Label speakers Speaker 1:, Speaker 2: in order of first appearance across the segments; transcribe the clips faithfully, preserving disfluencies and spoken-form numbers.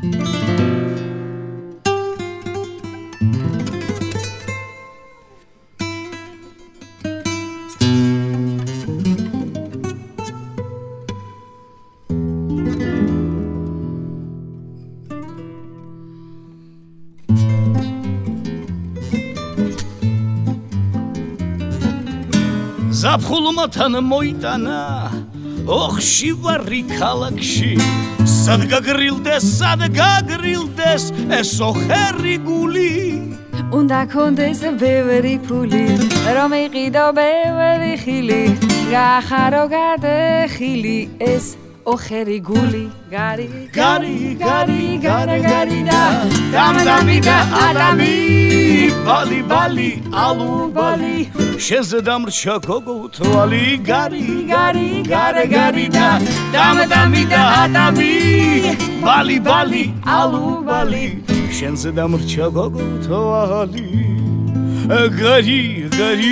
Speaker 1: ზაფხულმათან მოიტანა ოხში ვარი ქალაქში სად გაგრილდეს სად გაგრილდეს ეს ოხერი გული
Speaker 2: უნდა კონდეს ბევრი ფული რომ იყიდო ბევრი ხილი გახარო გადახილი ეს ოხერი გული გარი
Speaker 1: გარი გარი გარი გარი და დამდამი და ადამი ბალი ბალი ალუ ბალი შენზე დამრჩა გოგო თვალი გარი გარი გარი გარი და დამდამი და ადამი ბალი ბალი ალუ ბალი შენზე დამრჩა გოგო თვალი გარი გარი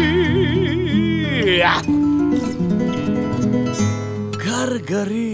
Speaker 1: გარი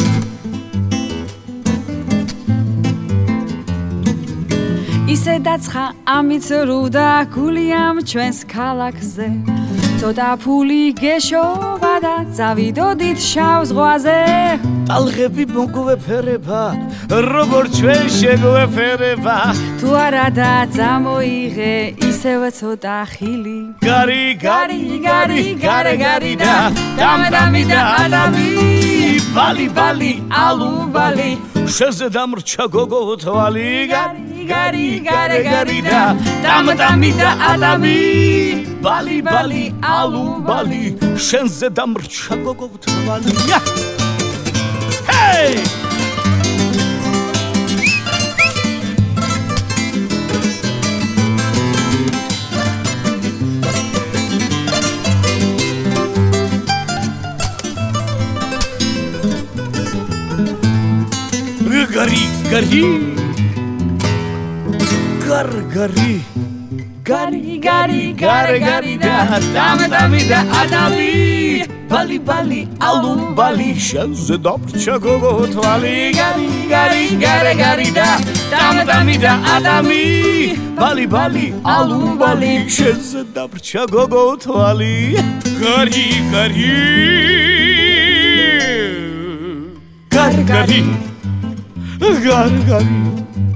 Speaker 2: ისე დაცხა ამიც რუდა გულიამ ჩვენს ქალაქზე ცოტა ფული გეშოვა და წავიდოდით შავ ზღვაზე
Speaker 1: ტალღები მოგვეფერება როგორ ჩვენ შეგვეფერება
Speaker 2: თუ არა და წამოიღე ისევ ცოტა ხილი
Speaker 1: გარი გარი გარი გარი გარი და დამდამი და ადამი ბალი ბალი ალუ ბალი შენზე დამრჩა გოგო თვალი გარი გარი გარი გარი და დამდამი და ადამი ბალი ბალი ალუ ბალი შენზე დამრჩა გოგო თვალი ჰეი gari gari gar gari gari gari gari gari da dam dam da adami bali bali alu bali shenze dobrcha gogo tvali gari gari gari gari da dam dam da adami bali bali alu bali shenze dobrcha gogo tvali gari gari gar gari Gari gari